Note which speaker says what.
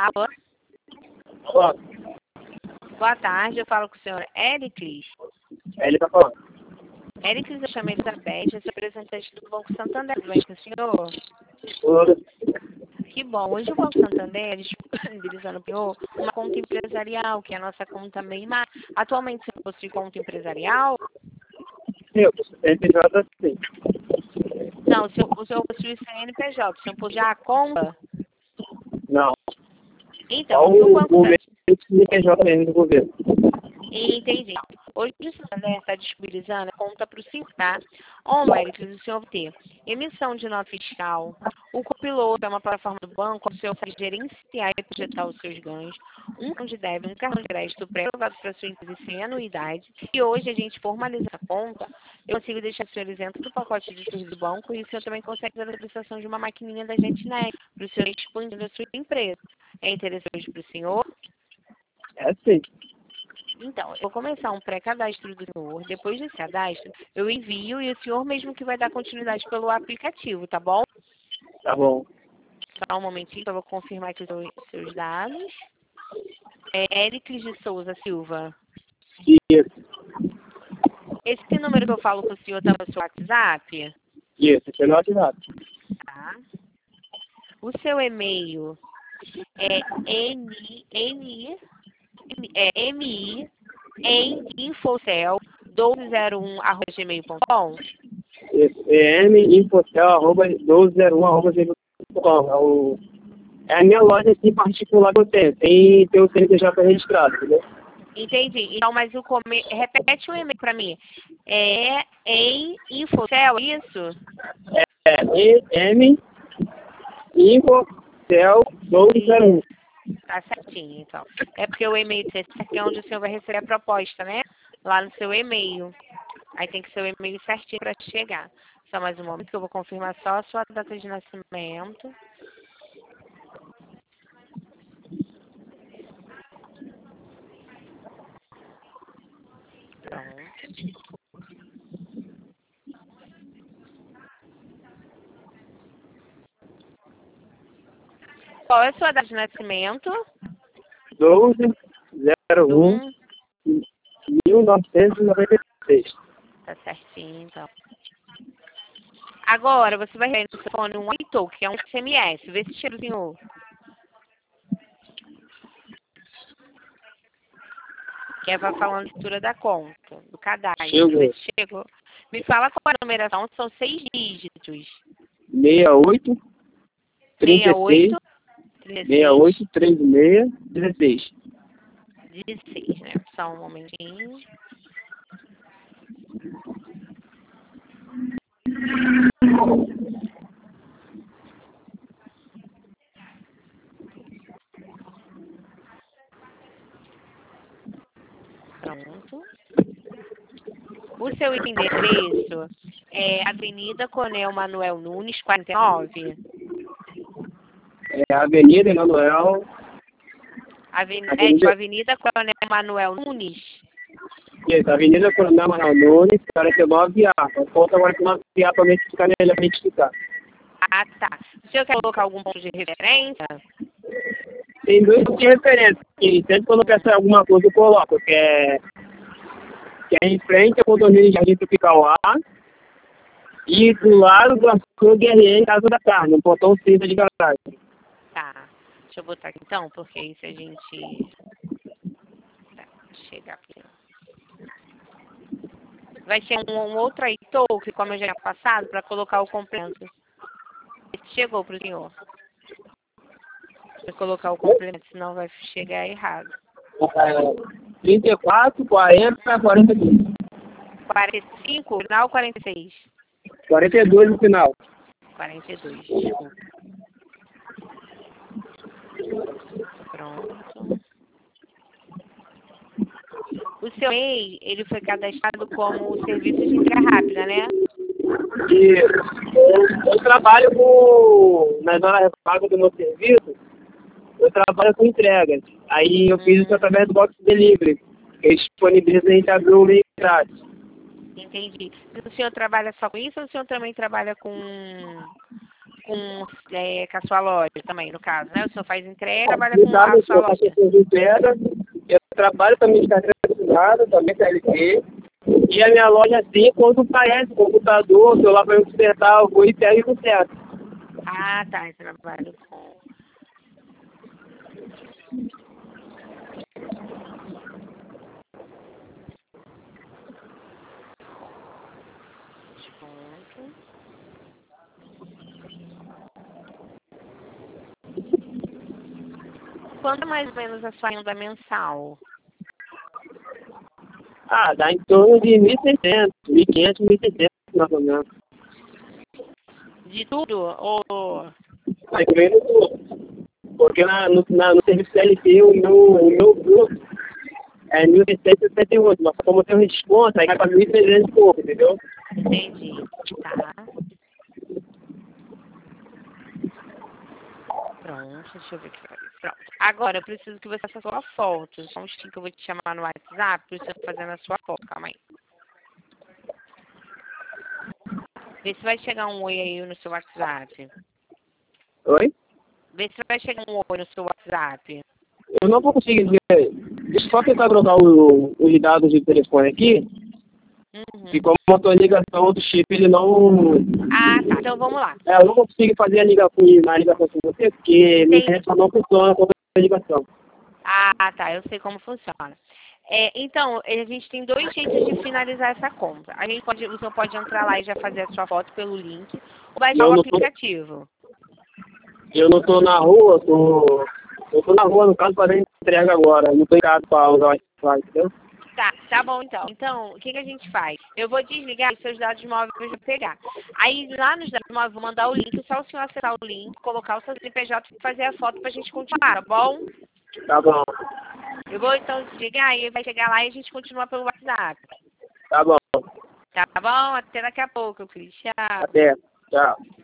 Speaker 1: Alô?
Speaker 2: Olá,
Speaker 1: Boa tarde, eu falo com o senhor Éricles.
Speaker 2: ele tá falando.
Speaker 1: Éricles, eu chamo Elizabeth, eu sou representante do Banco Santander. Tudo bem com o senhor?
Speaker 2: Tudo.
Speaker 1: Que bom. Hoje o Banco Santander disponibilizando para o senhor uma conta empresarial, que é a nossa conta MEIMAR. Atualmente você possui conta empresarial?
Speaker 2: Eu, CNPJ sim.
Speaker 1: Não, o senhor possui CNPJ, o senhor possui a conta?
Speaker 2: Não.
Speaker 1: Então,
Speaker 2: Só
Speaker 1: o que o
Speaker 2: o
Speaker 1: Banco
Speaker 2: governo
Speaker 1: Santander...
Speaker 2: CNPJ mesmo do governo.
Speaker 1: Entendi. Hoje o Santander está disponibilizando a conta para o senhor, tá? Onde, Éricles, o senhor vai ter emissão de nota fiscal, o copiloto é uma plataforma do banco, onde o senhor vai gerenciar e projetar os seus ganhos, um cartão de débito, um cartão de crédito pré-aprovado para sua empresa sem anuidade. E hoje a gente formaliza essa conta, eu consigo deixar o senhor isento do pacote de juros do banco e o senhor também consegue fazer a prestação de uma maquininha da JetNet para o senhor expandir a sua empresa. É interessante para o senhor?
Speaker 2: É sim.
Speaker 1: Então, eu vou começar um pré-cadastro do senhor. Depois desse cadastro, eu envio e o senhor mesmo que vai dar continuidade pelo aplicativo, tá bom?
Speaker 2: Tá bom.
Speaker 1: Só um momentinho que eu vou confirmar aqui os seus dados. É Éricles de Souza Silva.
Speaker 2: Isso.
Speaker 1: Esse número que eu falo com o senhor tá no seu WhatsApp?
Speaker 2: Isso. Aqui é no WhatsApp.
Speaker 1: Tá. O seu e-mail é mi em infocel1201@gmail.com.
Speaker 2: Isso. EMInfotel1201@gmail.com. É a minha loja aqui particular que eu tenho. Tem o CNPJ registrado, entendeu?
Speaker 1: Entendi. Então, mas repete o e-mail para mim. É em Infocel, isso?
Speaker 2: É EMInfotel1201.
Speaker 1: Tá certinho, então. É porque o e-mail desse aqui é onde o senhor vai receber a proposta, né? Lá no seu e-mail. Aí tem que ser o e-mail certinho para chegar. Só mais um momento que eu vou confirmar só a sua data de nascimento. Pronto. Qual é a sua data de nascimento?
Speaker 2: 1201
Speaker 1: Um,
Speaker 2: 1996.
Speaker 1: tá certinho, então. Agora, você vai receber no seu fone um iTalk, que é um SMS. Vê se chega o senhor. Que é para falar a leitura da conta, do cadastro.
Speaker 2: Chegou.
Speaker 1: Vê se chegou. Me fala qual é a numeração, são 6 dígitos.
Speaker 2: 68
Speaker 1: 68,
Speaker 2: 36
Speaker 1: 16,
Speaker 2: 68 36 16.
Speaker 1: 16, né? Só um momentinho. Pronto. O seu endereço é Avenida Coronel Manuel Nunes, 49.
Speaker 2: É Avenida Emanuel.
Speaker 1: Avenida Coronel Manuel Nunes.
Speaker 2: Isso, Avenida Coronel Manuel Nunes, 49A. Falta agora 49A para mim ficar melhor para explicar.
Speaker 1: Ah, tá. O senhor quer colocar algum ponto de referência?
Speaker 2: Tem dois pontos de referência. E sempre quando eu peço alguma coisa eu coloco, que é em frente ao condomínio Jardim Tropical A e do lado do açougue RN Casa da Carne, um portão cinza de garagem.
Speaker 1: Tá. Deixa eu botar aqui então, porque aí se a gente... Tá, chegar aqui. Vai ser um outro iTalk, como eu já tinha passado, para colocar o complemento. Esse chegou pro senhor. Vou colocar o complemento, senão vai chegar errado.
Speaker 2: 34, 40, 45.
Speaker 1: 45, final 46.
Speaker 2: 42 no final.
Speaker 1: 42, desculpa. Pronto. O seu MEI, ele foi cadastrado como serviço de entrega rápida, né?
Speaker 2: E eu trabalho na zona repaga do meu serviço, eu trabalho com entregas. Aí eu fiz isso através do Box Delivery, que disponibiliza a gente abrir o meio grátis.
Speaker 1: Entendi. O senhor trabalha só com isso ou o senhor também trabalha com com a sua loja também, no caso, né? O senhor faz entrega, trabalha com
Speaker 2: Cuidado,
Speaker 1: a sua
Speaker 2: eu faço
Speaker 1: loja.
Speaker 2: de entrega, eu trabalho também de carteira assinada, também CLT. E a minha loja, assim, quando parece computador, celular para eu consertar, eu vou e pego e conserto.
Speaker 1: Ah, tá. Eu trabalho com... Desconto. Quanto é mais ou menos a sua renda mensal?
Speaker 2: Ah, dá em torno de 1.600, 1.500, 1.600, mais ou menos.
Speaker 1: De tudo? Ou...
Speaker 2: Mas incluindo tudo. Porque no serviço CLT, o meu bruto é 1.668, mas como tem um desconto, aí vai para 1.300 e pouco, entendeu?
Speaker 1: Entendi. Tá. Pronto, deixa eu ver aqui. Pronto. Agora, eu preciso que você faça a sua foto. Só um instantinho que eu vou te chamar no WhatsApp para você fazer a sua foto. Calma aí. Vê se vai chegar um oi aí no seu WhatsApp.
Speaker 2: Oi?
Speaker 1: Vê se vai chegar um oi no seu WhatsApp.
Speaker 2: Eu não vou conseguir ver. Deixa eu só tentar trocar os dados de telefone aqui. E
Speaker 1: Uhum.
Speaker 2: como eu tô em ligação do chip, ele não...
Speaker 1: Ah, tá. Então vamos lá.
Speaker 2: Eu não vou conseguir fazer a ligação com você, porque minha
Speaker 1: Entendi.
Speaker 2: internet só não funciona com a ligação.
Speaker 1: Ah, tá. Eu sei como funciona. Então, a gente tem dois jeitos de finalizar essa compra. O senhor pode entrar lá e já fazer a sua foto pelo link, ou baixar
Speaker 2: Eu
Speaker 1: o
Speaker 2: não tô,
Speaker 1: aplicativo.
Speaker 2: eu não tô na rua, eu tô na rua, no caso, fazendo entrega agora. Eu não tô em casa pra usar o Wi-Fi, entendeu?
Speaker 1: Tá bom então. Então, o que, que a gente faz? Eu vou desligar os seus dados móveis para eu pegar. Aí lá nos dados móveis eu vou mandar o link, só o senhor acessar o link, colocar o seu CNPJ e fazer a foto pra gente continuar, tá bom?
Speaker 2: Tá bom,
Speaker 1: Eu vou então desligar e vai chegar lá e a gente continua pelo WhatsApp.
Speaker 2: tá bom.
Speaker 1: Tá bom? Até daqui a pouco, Cris. Tchau.
Speaker 2: Até, tchau.